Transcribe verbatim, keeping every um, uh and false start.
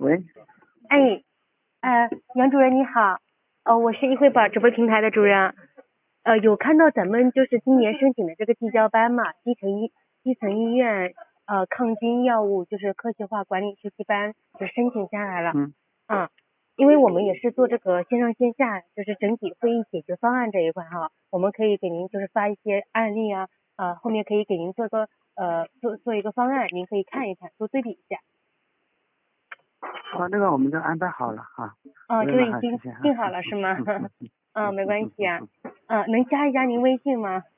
喂， 哎，呃，杨主任你好，呃，我是易惠宝直播平台的主任，呃，有看到咱们就是今年申请的这个地交班嘛，基层医基层医院呃抗菌药物就是科学化管理学习班就申请下来了， 嗯啊，因为我们也是做这个线上线下就是整体会议解决方案这一块哈，我们可以给您就是发一些案例啊，啊，后面可以给您做个呃做做一个方案，您可以看一看，多对比一下。 啊，那个我们都安排好了哈， 哦， 不用就已经麻烦时间啊。 定好了是吗？ 嗯嗯嗯嗯，没关系啊。 嗯嗯嗯，能加一加您微信吗？